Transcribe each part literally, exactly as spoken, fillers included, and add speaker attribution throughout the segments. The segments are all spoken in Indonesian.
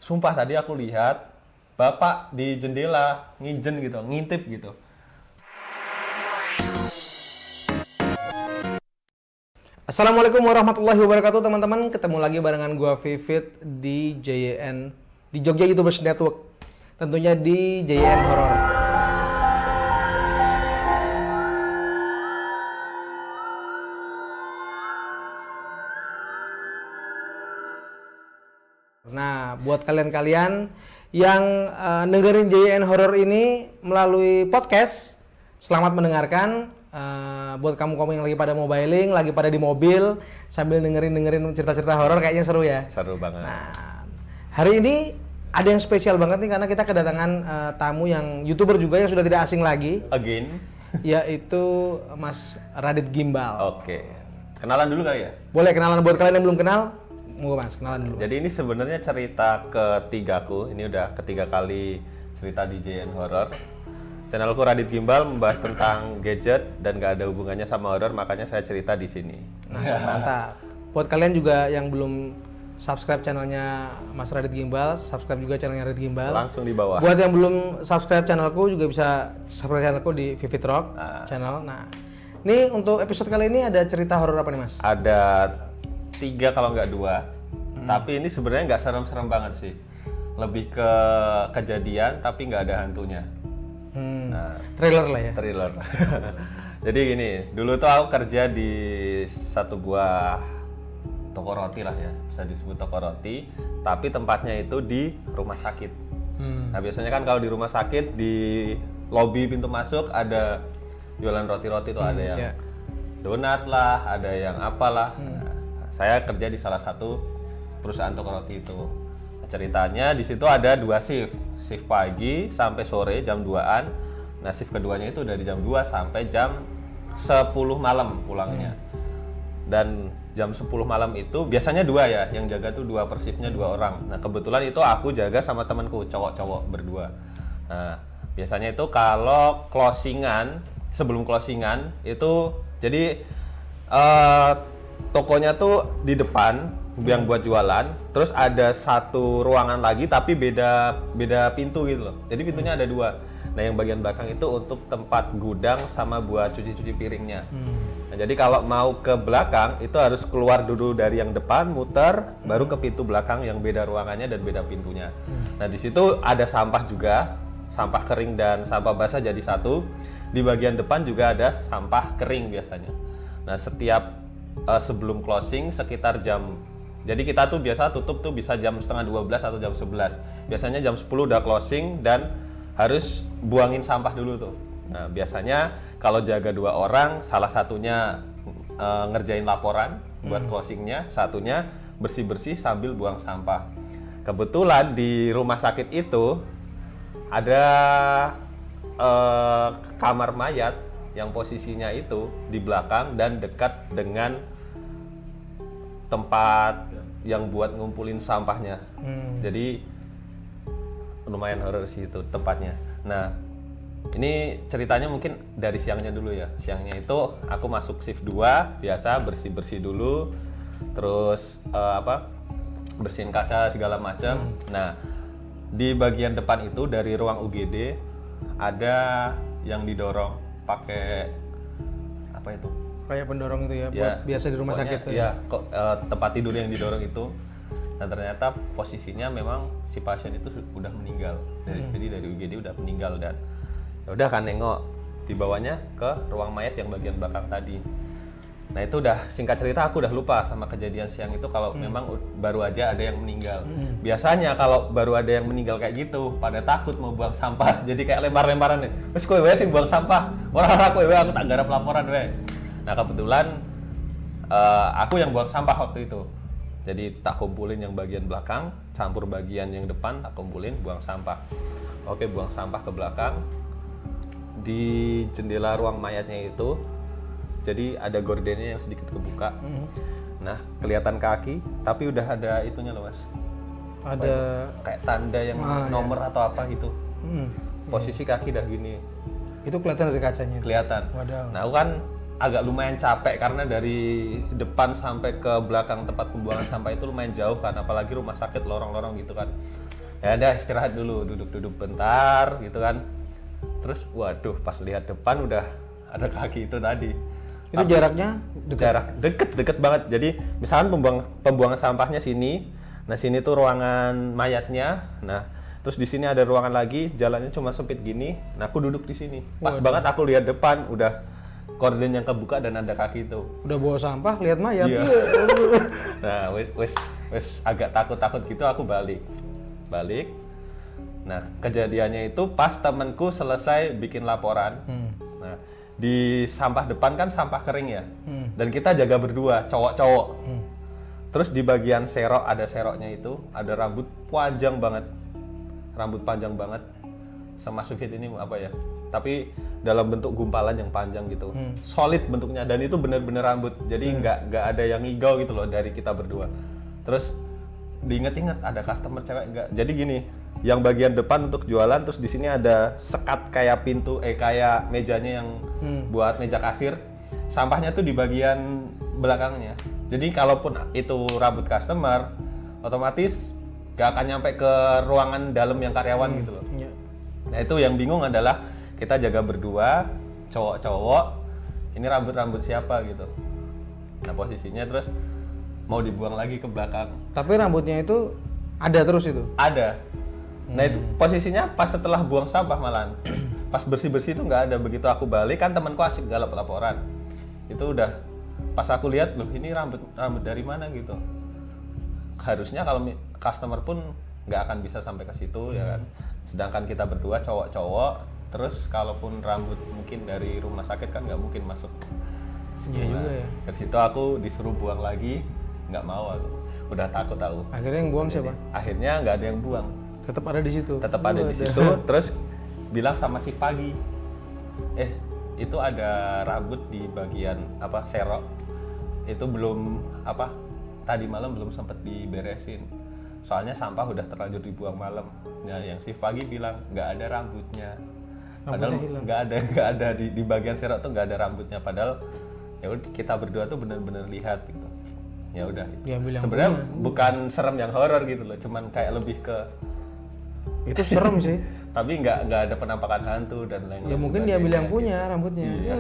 Speaker 1: Sumpah tadi aku lihat bapak di jendela ngijen gitu, ngintip gitu.
Speaker 2: Assalamualaikum warahmatullahi wabarakatuh teman-teman. Ketemu lagi barengan gua Vivit di J Y N, di Jogja YouTubers Network. Tentunya di J Y N Horror. Nah, buat kalian-kalian yang uh, dengerin J Y N Horror ini melalui podcast, selamat mendengarkan. Uh, buat kamu-kamu yang lagi pada mobiling, lagi pada di mobil sambil dengerin-dengerin cerita-cerita horor, kayaknya seru ya.
Speaker 1: Seru banget.
Speaker 2: Nah, hari ini ada yang spesial banget nih karena kita kedatangan uh, tamu yang YouTuber juga yang sudah tidak asing lagi.
Speaker 1: Again.
Speaker 2: Yaitu Mas Radit Gimbal.
Speaker 1: Oke. Kenalan dulu kali ya?
Speaker 2: Boleh kenalan buat kalian yang belum kenal. Mau Mas, kenalan dulu.
Speaker 1: Jadi
Speaker 2: Mas.
Speaker 1: ini sebenarnya cerita ketigaku. Ini udah ketiga kali cerita di J Y N Horror. Channelku Radit Gimbal membahas tentang gadget dan gak ada hubungannya sama horor, makanya saya cerita di sini.
Speaker 2: Nah, mantap. Buat kalian juga yang belum subscribe channelnya Mas Radit Gimbal, subscribe juga channelnya Radit Gimbal.
Speaker 1: Langsung di bawah.
Speaker 2: Buat yang belum subscribe channelku juga bisa subscribe channelku di Vivit Rock
Speaker 1: nah.
Speaker 2: channel. Nah, ini untuk episode kali ini ada cerita horor apa nih Mas?
Speaker 1: Ada tiga kalau nggak dua. Hmm. Tapi ini sebenarnya nggak serem-serem banget sih. Lebih ke kejadian tapi nggak ada hantunya.
Speaker 2: Hmm,
Speaker 1: nah,
Speaker 2: thriller lah ya.
Speaker 1: Thriller. Jadi gini, dulu tuh aku kerja di satu buah toko roti lah ya, bisa disebut toko roti, tapi tempatnya itu di rumah sakit. Hmm. Nah biasanya kan kalau di rumah sakit di lobi pintu masuk ada jualan roti-roti tuh, hmm, ada yang yeah. donat lah, ada yang apalah. Hmm. Nah, saya kerja di salah satu perusahaan toko roti itu. Nah, ceritanya di situ ada dua shift. Shift pagi sampai sore jam duaan. Nah shift keduanya itu dari jam dua sampai jam sepuluh malam pulangnya. Dan jam sepuluh malam itu biasanya dua ya, yang jaga tuh dua, per shiftnya dua orang. Nah kebetulan itu aku jaga sama temanku cowok-cowok berdua. Nah biasanya itu kalau closingan, sebelum closingan itu jadi uh, tokonya tuh di depan yang buat jualan, terus ada satu ruangan lagi tapi beda beda pintu gitu loh. Jadi pintunya ada dua. Nah yang bagian belakang itu untuk tempat gudang sama buat cuci-cuci piringnya. Hmm. Nah, jadi kalau mau ke belakang itu harus keluar dulu dari yang depan, muter, hmm. baru ke pintu belakang yang beda ruangannya dan beda pintunya. Hmm. Nah di situ ada sampah juga, sampah kering dan sampah basah jadi satu. Di bagian depan juga ada sampah kering biasanya. Nah setiap uh, sebelum closing sekitar jam, jadi kita tuh biasa tutup tuh bisa jam setengah dua belas atau jam sebelas. Biasanya jam sepuluh udah closing dan harus buangin sampah dulu tuh. Nah biasanya kalau jaga dua orang, salah satunya e, ngerjain laporan buat hmm. closingnya, satunya bersih-bersih sambil buang sampah. Kebetulan di rumah sakit itu ada e, kamar mayat yang posisinya itu di belakang dan dekat dengan tempat yang buat ngumpulin sampahnya. Hmm. Jadi lumayan horor sih itu tempatnya. Nah, ini ceritanya mungkin dari siangnya dulu ya. Siangnya itu aku masuk shift dua, biasa bersih-bersih dulu. Terus uh, apa? Bersihin kaca segala macam. Hmm. Nah, di bagian depan itu dari ruang U G D ada yang didorong pakai apa itu?
Speaker 2: Kayak pendorong itu ya,
Speaker 1: ya
Speaker 2: buat biasa di rumah sakit tuh
Speaker 1: ya, ya. Kok, uh, tempat tidur yang didorong itu. Dan ternyata posisinya memang si pasien itu udah meninggal. Dari, hmm. Jadi dari U G D udah meninggal dan ya udah kan nengok, dibawanya ke ruang mayat yang bagian belakang tadi. Nah itu udah singkat cerita aku udah lupa sama kejadian siang itu kalau hmm. memang baru aja ada yang meninggal. Hmm. Biasanya kalau baru ada yang meninggal kayak gitu pada takut mau buang sampah. Jadi kayak lempar-lemparan nih. Wes kowe wae sing buang sampah. Ora-ora kowe wae aku tak garap laporan wae. Nah kebetulan uh, aku yang buang sampah waktu itu. Jadi tak kumpulin yang bagian belakang, campur bagian yang depan, tak kumpulin, buang sampah. Oke, buang sampah ke belakang. Di jendela ruang mayatnya itu, jadi ada gordennya yang sedikit kebuka. Mm-hmm. Nah, kelihatan kaki, tapi udah ada itunya loh mas.
Speaker 2: Ada
Speaker 1: kayak tanda yang ah, nomor ya. Atau apa gitu. Mm. Posisi kaki dah gini.
Speaker 2: Itu kelihatan dari kacanya?
Speaker 1: Kelihatan.
Speaker 2: Waduh.
Speaker 1: Nah, aku kan agak lumayan capek karena dari depan sampai ke belakang tempat pembuangan sampah itu lumayan jauh kan, apalagi rumah sakit lorong-lorong gitu kan. Ya udah istirahat dulu, duduk-duduk bentar gitu kan. Terus waduh pas lihat depan udah ada kaki itu tadi.
Speaker 2: Itu
Speaker 1: Tapi,
Speaker 2: jaraknya dekat.
Speaker 1: Jarak deket deket banget. Jadi misalkan pembuang pembuangan sampahnya sini, nah sini tuh ruangan mayatnya. Nah terus di sini ada ruangan lagi, jalannya cuma sempit gini. Nah aku duduk di sini. Pas
Speaker 2: Waduh.
Speaker 1: banget aku lihat depan, udah korden yang kebuka dan ada kaki itu.
Speaker 2: Udah bawa sampah, lihat mayat.
Speaker 1: Iya.
Speaker 2: Iya.
Speaker 1: Nah wes wes wes agak takut-takut gitu aku balik, balik. Nah kejadiannya itu pas temanku selesai bikin laporan.
Speaker 2: Hmm.
Speaker 1: Nah di sampah depan kan sampah kering ya,
Speaker 2: Hmm.
Speaker 1: dan kita jaga berdua cowok-cowok.
Speaker 2: Hmm.
Speaker 1: Terus di bagian serok ada seroknya itu ada rambut panjang banget, rambut panjang banget, semasuk ini apa ya? Tapi dalam bentuk gumpalan yang panjang gitu,
Speaker 2: Hmm.
Speaker 1: solid bentuknya dan itu bener-bener rambut. Jadi nggak hmm. nggak ada yang ngigau gitu loh dari kita berdua. Terus diinget-inget ada customer cewek nggak? Jadi gini, yang bagian depan untuk jualan, terus di sini ada sekat kayak pintu, eh kayak mejanya yang
Speaker 2: Hmm.
Speaker 1: buat meja kasir. Sampahnya tuh di bagian belakangnya. Jadi kalaupun itu rambut customer, otomatis nggak akan nyampe ke ruangan dalam yang karyawan
Speaker 2: Hmm.
Speaker 1: gitu loh.
Speaker 2: Iya.
Speaker 1: Nah itu yang bingung adalah kita jaga berdua, cowok-cowok, ini rambut-rambut siapa gitu. Nah posisinya terus mau dibuang lagi ke belakang.
Speaker 2: Tapi rambutnya itu ada terus itu.
Speaker 1: Ada. Nah itu posisinya pas setelah buang sampah malahan. Pas bersih-bersih itu nggak ada. Begitu aku balik kan temanku asik galap laporan. Itu udah pas aku lihat loh ini rambut rambut dari mana gitu. Harusnya kalau mi- customer pun nggak akan bisa sampai ke situ ya kan. Sedangkan kita berdua cowok-cowok. Terus kalaupun rambut mungkin dari rumah sakit kan nggak mungkin masuk.
Speaker 2: Iya juga ya.
Speaker 1: Ke situ aku disuruh buang lagi, nggak mau aku. Udah takut aku.
Speaker 2: Akhirnya yang buang siapa?
Speaker 1: Akhirnya nggak ada yang buang.
Speaker 2: Tetap ada di situ.
Speaker 1: Tetap ada di situ. Terus bilang sama si Pagi, eh itu ada rambut di bagian apa serok. Itu belum apa tadi malam belum sempat diberesin. Soalnya sampah udah terlanjur dibuang malam. Nah yang si Pagi bilang nggak ada rambutnya. Padahal nggak ada nggak ada di, di bagian serok tuh nggak ada rambutnya. Padahal ya udah kita berdua tuh benar-benar lihat gitu. Ya udah.
Speaker 2: Diambil yang
Speaker 1: Sebenarnya
Speaker 2: punya.
Speaker 1: bukan serem yang horor gitu loh, cuman kayak lebih ke
Speaker 2: Itu serem sih.
Speaker 1: tapi nggak nggak ada penampakan hantu dan lain-lain.
Speaker 2: Ya mungkin
Speaker 1: sebagainya
Speaker 2: diambil yang
Speaker 1: gitu.
Speaker 2: punya rambutnya.
Speaker 1: Iya.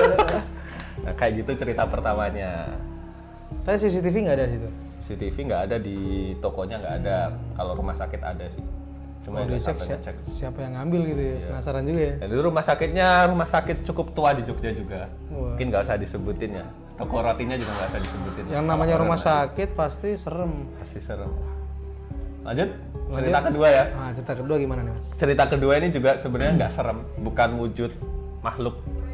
Speaker 1: Nah, kayak gitu cerita pertamanya.
Speaker 2: Tapi C C T V nggak ada di situ.
Speaker 1: C C T V nggak ada di tokonya nggak ada. Kalau rumah sakit ada sih. Cuma
Speaker 2: Kalau
Speaker 1: nggak
Speaker 2: dicek
Speaker 1: sampai
Speaker 2: si-
Speaker 1: ngecek.
Speaker 2: siapa yang ngambil gitu ya. Penasaran juga ya.
Speaker 1: Dan itu rumah sakitnya rumah sakit cukup tua di Jogja juga.
Speaker 2: Wah.
Speaker 1: Mungkin nggak usah disebutin ya. Toko rotinya juga nggak usah disebutin.
Speaker 2: Yang
Speaker 1: Kalau
Speaker 2: namanya
Speaker 1: orang
Speaker 2: rumah
Speaker 1: masih-
Speaker 2: sakit pasti serem.
Speaker 1: Pasti serem. Lanjut.
Speaker 2: Lanjut.
Speaker 1: Cerita kedua ya.
Speaker 2: Nah, cerita kedua gimana nih, Mas?
Speaker 1: Cerita kedua ini juga sebenarnya nggak serem, bukan wujud makhluk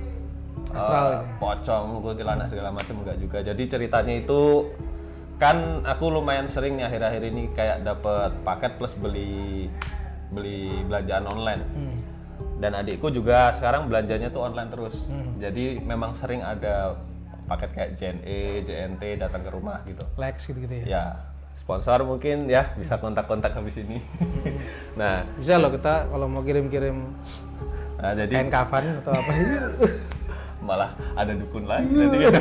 Speaker 2: Astral
Speaker 1: eh,
Speaker 2: gitu.
Speaker 1: pocong, kuntilanak segala macam enggak juga. Jadi ceritanya itu kan aku lumayan sering nih akhir-akhir ini kayak dapet paket plus beli beli belanjaan online.
Speaker 2: Hmm.
Speaker 1: Dan adikku juga sekarang belanjanya tuh online terus.
Speaker 2: Hmm.
Speaker 1: Jadi memang sering ada paket kayak J N E, J N T datang ke rumah gitu.
Speaker 2: Lex gitu-gitu ya.
Speaker 1: Ya, sponsor mungkin ya bisa kontak-kontak habis ini. Nah,
Speaker 2: Bisa loh kita kalau mau kirim-kirim
Speaker 1: nah jadi
Speaker 2: kain kafan atau apa
Speaker 1: malah ada dukun lagi nanti kan.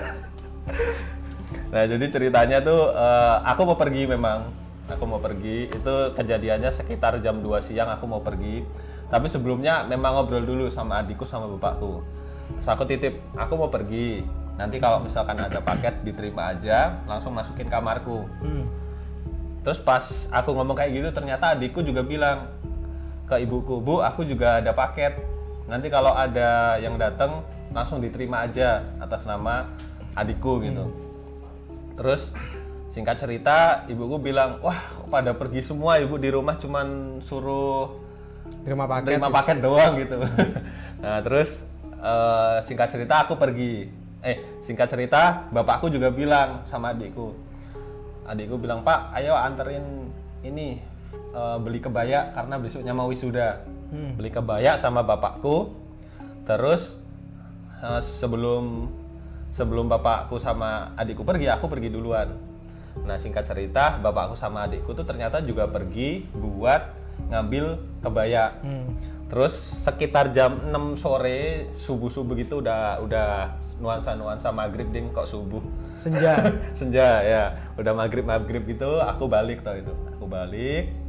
Speaker 1: Nah jadi ceritanya tuh eh, aku mau pergi memang aku mau pergi itu kejadiannya sekitar jam dua siang aku mau pergi tapi sebelumnya memang ngobrol dulu sama adikku sama bapakku. Terus aku titip aku mau pergi nanti kalau misalkan ada paket diterima aja langsung masukin kamarku.
Speaker 2: Hmm.
Speaker 1: Terus pas aku ngomong kayak gitu ternyata adikku juga bilang ke ibuku, Bu, aku juga ada paket. Nanti kalau ada yang datang langsung diterima aja atas nama adikku gitu. Terus singkat cerita ibuku bilang, wah kok pada pergi semua ibu di rumah cuman suruh
Speaker 2: Terima paket.
Speaker 1: terima paket doang gitu. Nah terus eh, singkat cerita aku pergi. Eh singkat cerita bapakku juga bilang sama adikku. Adikku bilang, Pak ayo anterin ini eh, beli kebaya karena besoknya mau wisuda.
Speaker 2: Hmm.
Speaker 1: Beli kebaya sama bapakku. Terus eh, sebelum sebelum bapakku sama adikku pergi, aku pergi duluan. Nah singkat cerita bapakku sama adikku tuh ternyata juga pergi buat ngambil kebaya.
Speaker 2: Hmm.
Speaker 1: Terus sekitar jam enam sore subuh-subuh gitu udah udah nuansa-nuansa maghrib ding kok subuh.
Speaker 2: Senja.
Speaker 1: Senja ya, udah maghrib maghrib gitu aku balik tau itu. Aku balik.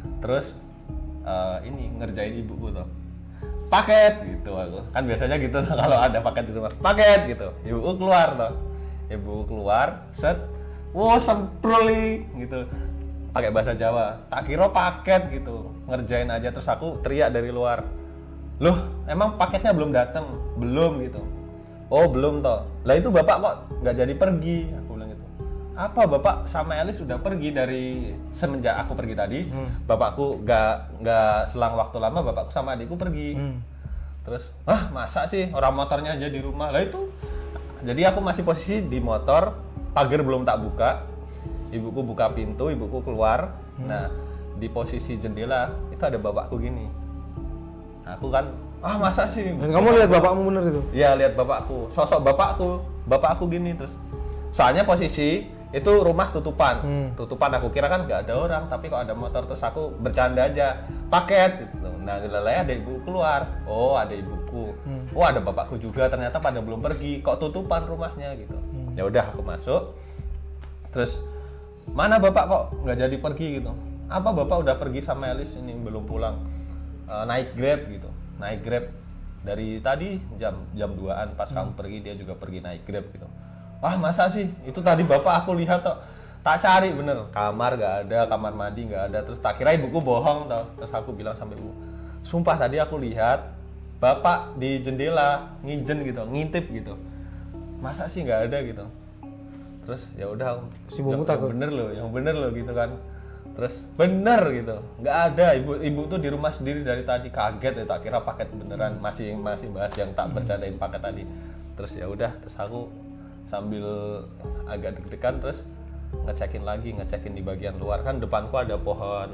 Speaker 1: terus uh, ini ngerjain ibuku tuh paket gitu aku kan biasanya gitu tuh kalau ada paket di rumah paket gitu ibuku keluar tuh ibuku keluar set wow semproli gitu pakai bahasa Jawa tak kira paket gitu ngerjain aja terus aku teriak dari luar loh emang paketnya belum datang belum gitu oh belum toh lah itu bapak kok nggak jadi pergi aku bilang gitu apa bapak sama Elis sudah pergi dari semenjak aku pergi tadi hmm. bapakku nggak nggak selang waktu lama bapakku sama adikku pergi hmm. terus ah masa sih orang motornya aja di rumah lah itu jadi aku masih posisi di motor pagar belum tak buka ibuku buka pintu ibuku keluar hmm. nah di posisi jendela itu ada bapakku gini nah, aku kan ah masa sih
Speaker 2: dan kamu lihat bapakmu bener itu
Speaker 1: iya lihat bapakku sosok bapakku bapakku gini terus soalnya posisi itu rumah tutupan hmm. tutupan aku kira kan nggak ada orang tapi kok ada motor terus aku bercanda aja paket gitu nah lelai ada ibu keluar oh ada ibuku hmm. oh ada bapakku juga ternyata pada belum pergi kok tutupan rumahnya gitu hmm. ya udah aku masuk terus mana bapak kok nggak jadi pergi gitu apa bapak udah pergi sama Elis ini belum pulang uh, naik Grab gitu naik Grab dari tadi jam jam duaan pas hmm. kamu pergi dia juga pergi naik Grab gitu wah masa sih itu tadi bapak aku lihat toh tak cari bener kamar nggak ada kamar mandi nggak ada terus tak kira ibuku bohong toh terus aku bilang sama ibu sumpah tadi aku lihat bapak di jendela ngijen gitu ngintip gitu masa sih nggak ada gitu terus ya udah
Speaker 2: si ibumu takut
Speaker 1: bener loh yang bener loh gitu kan terus bener gitu nggak ada ibu ibu tuh di rumah sendiri dari tadi kaget ya tak kira paket beneran masih masih bahas yang tak bercandain paket tadi terus ya udah terus aku sambil agak deg-degan terus ngecekin lagi ngecekin di bagian luar kan depanku ada pohon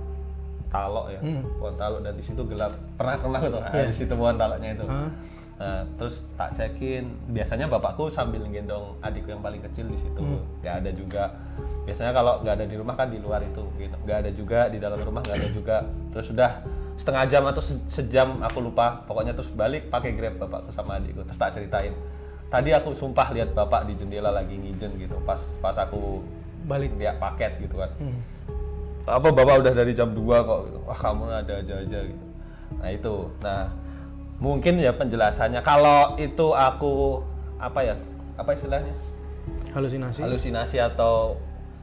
Speaker 1: talok ya hmm. pohon talok dan di situ gelap pernah pernah tuh yeah. di situ pohon taloknya itu huh? Nah, terus tak cekin biasanya bapakku sambil gendong adikku yang paling kecil di situ hmm. nggak ada juga biasanya kalau nggak ada di rumah kan di luar itu gitu nggak ada juga di dalam rumah nggak ada juga terus sudah setengah jam atau sejam aku lupa pokoknya terus balik pakai Grab bapakku sama adikku terus tak ceritain tadi aku sumpah lihat bapak di jendela lagi ngijen gitu pas pas aku balik dia paket gitu kan hmm. apa bapak udah dari jam dua kok gitu. Wah kamu ada aja aja gitu nah itu nah mungkin ya penjelasannya kalau itu aku apa ya apa istilahnya
Speaker 2: halusinasi
Speaker 1: halusinasi atau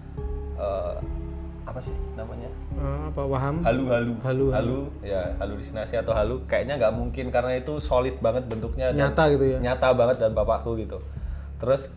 Speaker 1: uh, apa sih namanya
Speaker 2: uh, apa waham
Speaker 1: halu halu
Speaker 2: halu
Speaker 1: halu ya halusinasi atau halu kayaknya nggak mungkin karena itu solid banget bentuknya
Speaker 2: nyata gitu ya
Speaker 1: nyata banget dan bapakku gitu terus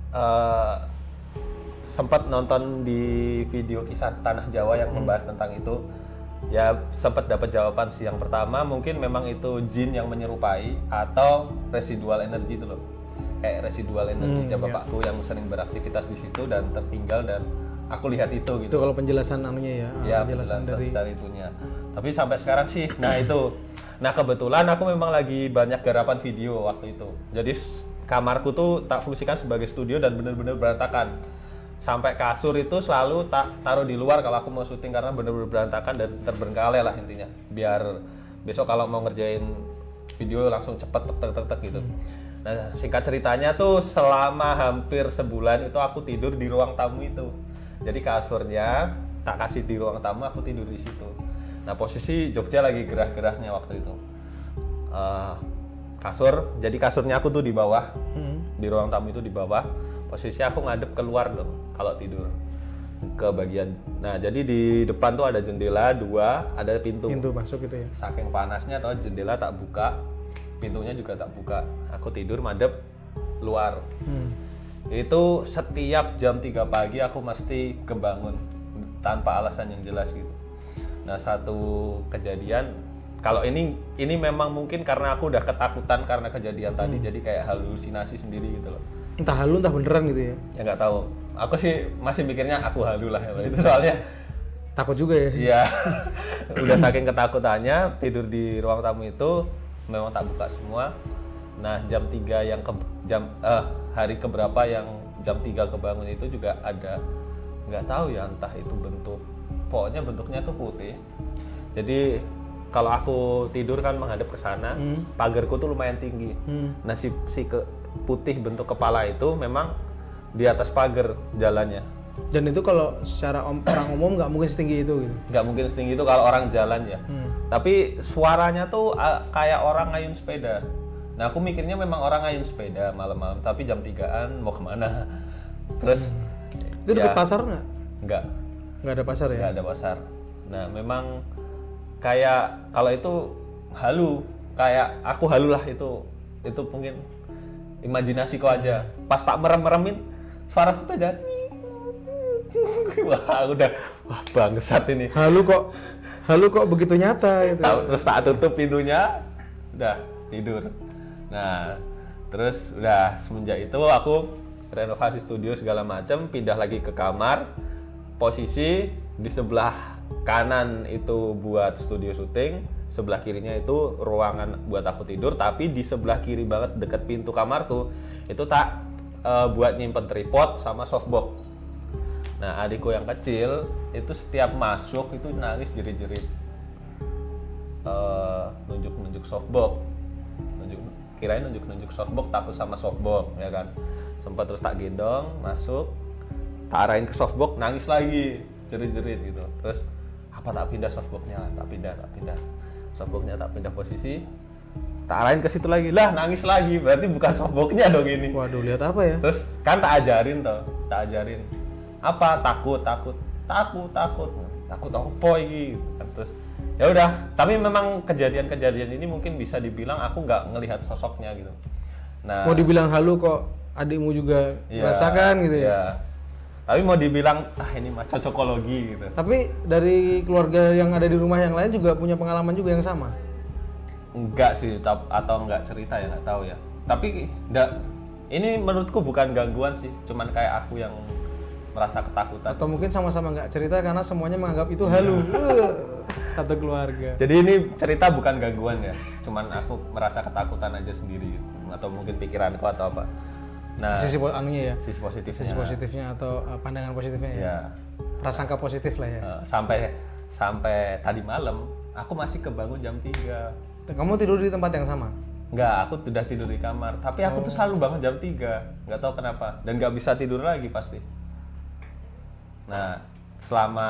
Speaker 1: uh, sempat nonton di video kisah Tanah Jawa yang hmm. membahas tentang itu ya sempat dapat jawaban sih yang pertama mungkin memang itu jin yang menyerupai atau residual energi itu loh kayak residual energinya hmm, bapakku ya. yang sering beraktivitas di situ dan tertinggal dan aku lihat itu gitu.
Speaker 2: Itu kalau penjelasan anunya ya,
Speaker 1: ya penjelasan dari... dari itunya. Tapi sampai sekarang sih, nah itu. Nah kebetulan aku memang lagi banyak garapan video waktu itu. Jadi kamarku tuh tak fungsikan sebagai studio dan bener-bener berantakan. Sampai kasur itu selalu tak taruh di luar kalau aku mau syuting karena bener-bener berantakan dan terbengkalai lah intinya. Biar besok kalau mau ngerjain video langsung cepet tek-tek-tek gitu. Nah singkat ceritanya tuh selama hampir sebulan itu aku tidur di ruang tamu itu. Jadi kasurnya tak kasih di ruang tamu, aku tidur di situ. Nah posisi Jogja lagi gerah-gerahnya waktu itu. Uh, kasur, jadi kasurnya aku tuh di bawah, hmm. di ruang tamu itu di bawah. Posisi aku ngadep keluar dong kalau tidur ke bagian. Nah jadi di depan tuh ada jendela dua, ada pintu.
Speaker 2: Pintu masuk gitu ya.
Speaker 1: Saking panasnya atau jendela tak buka, pintunya juga tak buka. Aku tidur madep luar. Hmm. Itu setiap jam tiga pagi aku mesti kebangun tanpa alasan yang jelas gitu. Nah satu kejadian, kalau ini ini memang mungkin karena aku udah ketakutan karena kejadian tadi, hmm. jadi kayak halusinasi sendiri gitu loh.
Speaker 2: Entah halu entah beneran gitu ya?
Speaker 1: Ya nggak tahu. Aku sih masih mikirnya aku halu lah ya itu soalnya
Speaker 2: takut juga ya?
Speaker 1: Iya. Udah saking ketakutannya tidur di ruang tamu itu memang tak buka semua. Nah jam tiga yang ke jam eh hari keberapa yang jam tiga kebangun itu juga ada nggak tahu ya entah itu bentuk pokoknya bentuknya tuh putih. Jadi kalau aku tidur kan menghadap ke sana, hmm. pagarku tuh lumayan tinggi. Hmm. Nah si si ke putih bentuk kepala itu memang di atas pagar jalannya.
Speaker 2: Dan itu kalau secara om, orang umum nggak mungkin setinggi itu gitu.
Speaker 1: Nggak mungkin setinggi itu kalau orang jalan ya.
Speaker 2: Hmm.
Speaker 1: Tapi suaranya tuh uh, kayak orang ngayun sepeda. Nah aku mikirnya memang orang ngayun sepeda malam-malam, tapi jam tigaan mau kemana? Terus
Speaker 2: Hmm. Itu dekat
Speaker 1: ya,
Speaker 2: pasar nggak?
Speaker 1: Nggak,
Speaker 2: Nggak ada pasar ya?
Speaker 1: nggak ada pasar. Nah memang kayak kalau itu halu, kayak aku halu lah itu, itu mungkin imajinasiku aja. Pas tak merem-meremin suara sepeda. Wah udah, wah bangsat ini.
Speaker 2: Halu kok, halu kok begitu nyata gitu.
Speaker 1: Tahu, terus tak tutup pintunya, udah tidur. Nah, terus udah semenjak itu aku renovasi studio segala macam, pindah lagi ke kamar. Posisi di sebelah kanan itu buat studio syuting, sebelah kirinya itu ruangan buat aku tidur. Tapi di sebelah kiri banget deket pintu kamarku itu tak uh, buat nyimpen tripod sama softbox. Nah, adikku yang kecil itu setiap masuk itu nangis jerit-jerit. Uh, nunjuk-nunjuk softbox. Nunjuk kirain nunjuk-nunjuk softbox, takut sama softbox ya kan. Sempat terus tak gendong, masuk, tak arahin ke softbox, nangis lagi, jerit-jerit gitu. Terus apa tak pindah softboxnya? Tak pindah, tak pindah. Softboxnya tak pindah posisi. Tak arahin ke situ lagi. Lah, nangis lagi. Berarti bukan softboxnya dong ini.
Speaker 2: Waduh, lihat apa ya?
Speaker 1: Terus kan tak ajarin toh, tak ajarin. Apa takut takut takut takut takut apa ini kan. Terus ya udah, tapi memang kejadian-kejadian ini mungkin bisa dibilang aku nggak ngelihat sosoknya gitu. Nah
Speaker 2: Mau dibilang halu kok adikmu juga
Speaker 1: ya,
Speaker 2: merasakan gitu ya?
Speaker 1: ya tapi mau dibilang ah ini mah cocokologi gitu.
Speaker 2: Tapi dari keluarga yang ada di rumah yang lain juga punya pengalaman juga yang sama?
Speaker 1: Enggak sih, atau enggak cerita ya, nggak tahu ya. Tapi enggak, ini menurutku bukan gangguan sih, cuman kayak aku yang merasa ketakutan.
Speaker 2: Atau mungkin sama-sama nggak cerita karena semuanya menganggap itu halu. Satu keluarga.
Speaker 1: Jadi ini cerita bukan gangguan ya, cuman aku merasa ketakutan aja sendiri gitu. Atau mungkin pikiranku atau apa. Nah,
Speaker 2: Sisi po- anunya ya.
Speaker 1: sisi positifnya.
Speaker 2: Sisi positifnya atau uh, pandangan positifnya ya.
Speaker 1: Ya.
Speaker 2: Prasangka positif lah ya.
Speaker 1: Uh, sampai sampai tadi malam aku masih kebangun jam tiga.
Speaker 2: Kamu tidur di tempat yang sama?
Speaker 1: Enggak, aku sudah tidur di kamar. Tapi aku
Speaker 2: Oh.
Speaker 1: tuh selalu bangun jam tiga. Nggak tahu kenapa. Dan nggak bisa tidur lagi pasti. Nah, selama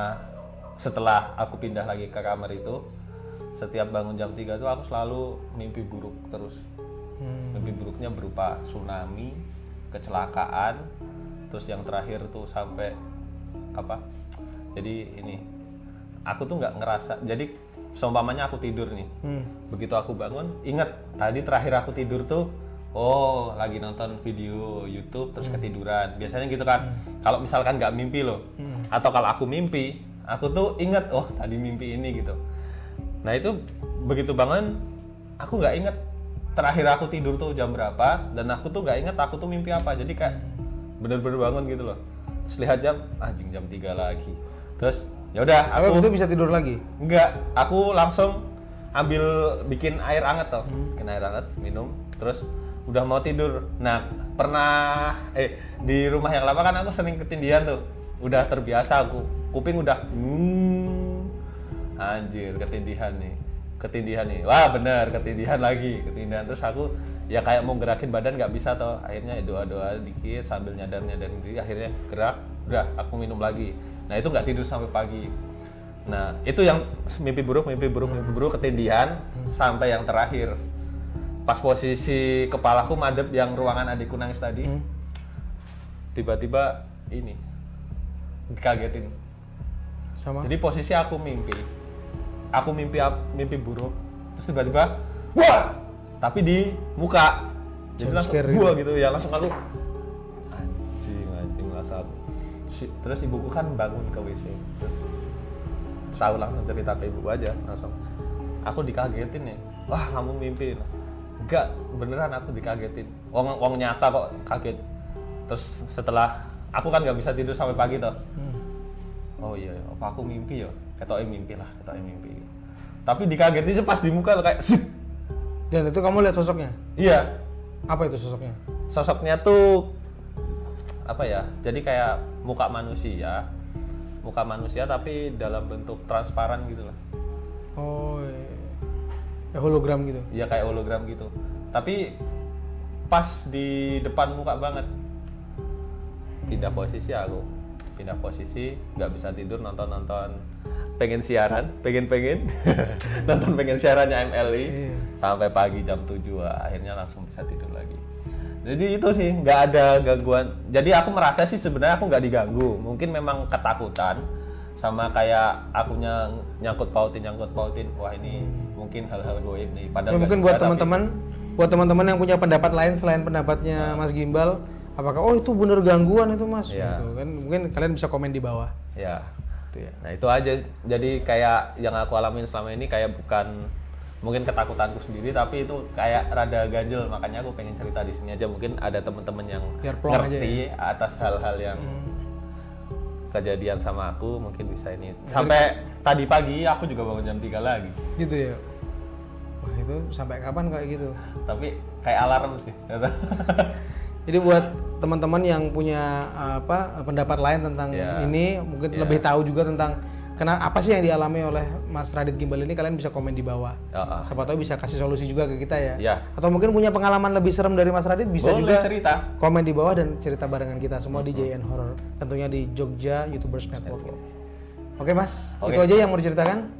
Speaker 1: setelah aku pindah lagi ke kamar itu, setiap bangun jam tiga tuh aku selalu mimpi buruk terus.
Speaker 2: Hmm.
Speaker 1: Mimpi buruknya berupa tsunami, kecelakaan, terus yang terakhir tuh sampai apa? Jadi ini, aku tuh nggak ngerasa. Jadi seumpamanya aku tidur nih,
Speaker 2: Hmm.
Speaker 1: begitu aku bangun, ingat tadi terakhir aku tidur tuh, oh lagi nonton video YouTube terus ketiduran. Biasanya gitu kan. Kalau misalkan nggak mimpi loh, atau kalau aku mimpi, aku tuh ingat, oh tadi mimpi ini gitu. Nah itu begitu bangun, aku nggak inget terakhir aku tidur tuh jam berapa, dan aku tuh nggak inget aku tuh mimpi apa. Jadi kayak bener-bener bangun gitu loh. Terus lihat jam, anjing jam tiga lagi. Terus ya udah
Speaker 2: Aku
Speaker 1: aku
Speaker 2: itu bisa tidur lagi?
Speaker 1: enggak, aku langsung ambil bikin air hangat toh, bikin air hangat, minum, terus udah mau tidur. Nah pernah eh di rumah yang lama kan aku sering ketindihan tuh, udah terbiasa aku, kuping udah hmm, anjir ketindihan nih, ketindihan nih, wah bener ketindihan lagi, ketindihan. Terus aku ya kayak mau gerakin badan nggak bisa toh, akhirnya doa-doa dikit sambil nyadar-nyadar diri, akhirnya gerak, udah aku minum lagi. Nah itu nggak tidur sampai pagi. Nah itu yang mimpi buruk, mimpi buruk, mimpi buruk, ketindihan sampai yang terakhir. Pas posisi kepalaku madep yang ruangan adikku nangis tadi,
Speaker 2: Hmm.
Speaker 1: tiba-tiba ini dikagetin.
Speaker 2: Sama?
Speaker 1: Jadi posisi aku mimpi, aku mimpi ap- mimpi buruk, terus tiba-tiba wah, tapi di muka. Jadi
Speaker 2: Jump
Speaker 1: langsung
Speaker 2: scare
Speaker 1: gua gitu ya, langsung aku anjing anjing rasa aku. Si- Terus ibuku kan bangun ke W C, terus terus aku langsung cerita ke ibuku aja langsung. Aku dikagetin nih, wah kamu mimpi. Enggak, beneran aku dikagetin. Wong wong nyata kok kaget. Terus setelah aku kan nggak bisa tidur sampai pagi toh.
Speaker 2: Hmm.
Speaker 1: Oh iya, apa aku mimpi ya? Ketoknya mimpi lah, ketoknya mimpi. Tapi dikagetin pas di muka lo kayak sip.
Speaker 2: Dan itu kamu lihat sosoknya?
Speaker 1: Iya,
Speaker 2: Apa itu sosoknya?
Speaker 1: sosoknya tuh apa ya? Jadi kayak muka manusia, muka manusia tapi dalam bentuk transparan gitu lah.
Speaker 2: Oh, iya. Ya, hologram gitu.
Speaker 1: Iya kayak hologram gitu. Tapi pas di depan muka banget. Pindah posisi aku. pindah posisi, nggak bisa tidur nonton-nonton, pengen siaran, pengen-pengen nonton pengen siarannya M L I iya. sampai pagi jam tujuh, akhirnya langsung bisa tidur lagi. Jadi itu sih, nggak ada gangguan. Jadi aku merasa sih sebenarnya aku nggak diganggu. Mungkin memang ketakutan sama kayak akunya nyangkut pautin nyangkut pautin. Wah ini mungkin hal-hal goib nih.
Speaker 2: Padahal ya, mungkin buat teman-teman, buat teman-teman yang punya pendapat lain selain pendapatnya nah. Mas Gimbal, apakah oh itu bener gangguan itu Mas?
Speaker 1: Ya.
Speaker 2: Gitu kan? Mungkin kalian bisa komen di bawah.
Speaker 1: Ya. Gitu ya. Nah itu aja. Jadi kayak yang aku alamin selama ini kayak bukan mungkin ketakutanku sendiri, tapi itu kayak rada ganjel, makanya aku pengen cerita di sini aja. Mungkin ada teman-teman yang ngerti ya. atas hal-hal yang hmm. kejadian sama aku, mungkin bisa ini. Sampai Jadi, tadi pagi aku juga bangun jam tiga lagi.
Speaker 2: Gitu ya. Wah itu sampai kapan kayak gitu?
Speaker 1: Tapi kayak alarm sih.
Speaker 2: Jadi buat teman-teman yang punya apa pendapat lain tentang yeah. ini, mungkin yeah. lebih tahu juga tentang kenapa apa sih yang dialami oleh Mas Radit Gimbal ini, kalian bisa komen di bawah. Uh-uh. Siapa tahu bisa kasih solusi juga ke kita ya. Yeah. Atau mungkin punya pengalaman lebih serem dari Mas Radit, bisa Boleh juga cerita. Komen di bawah dan cerita barengan kita semua uh-huh. di J N Horror. Tentunya di Jogja YouTubers Network. Oke Mas, okay, itu aja yang mau diceritakan.